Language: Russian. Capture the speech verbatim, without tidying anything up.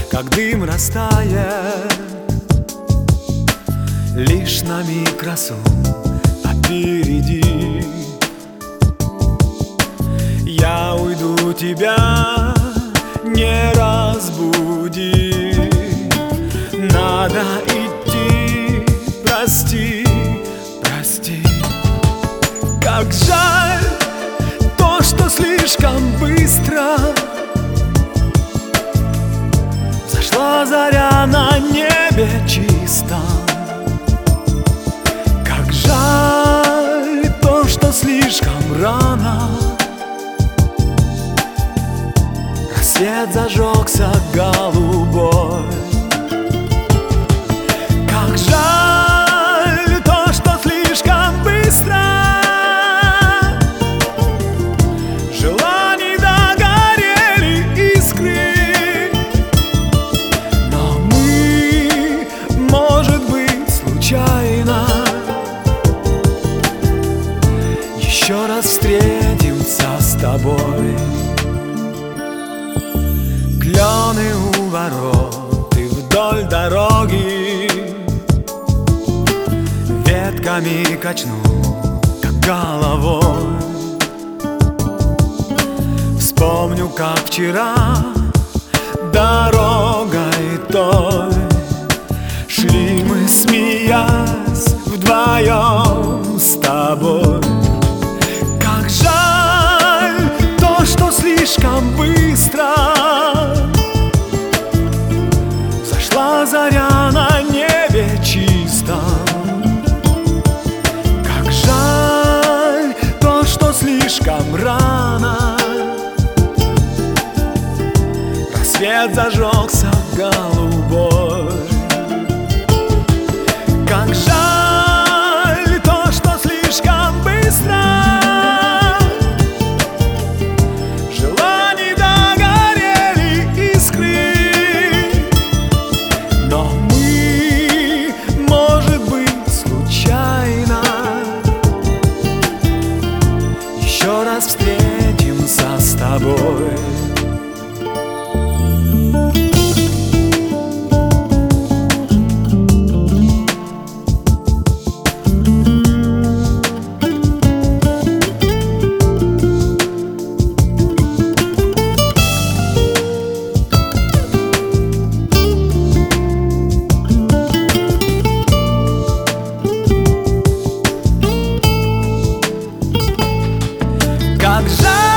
как дым растает, лишь на миг красу опереди. Я уйду, тебя не разбуди. Надо идти, прости, прости. Как жаль то, что слишком быстро взошла заря на небе чистом. Как жаль то, что слишком рано рассвет зажегся голубой. Как жаль то, что слишком быстро желаний догорели искры. Но мы, может быть, случайно еще раз встретимся с тобой. Клены у ворот и вдоль дороги ветками качну, как головой. Вспомню, как вчера дорогой той шли мы, смеясь, вдвоем с тобой. Как жаль то, что слишком быстро взошла заря на небе чистом. Как жаль то, что слишком рано рассвет зажегся голубой. Как жаль то, что слишком быстро желаний догорели искры. Но мы, может быть, случайно еще раз встретимся с тобой. Как жаль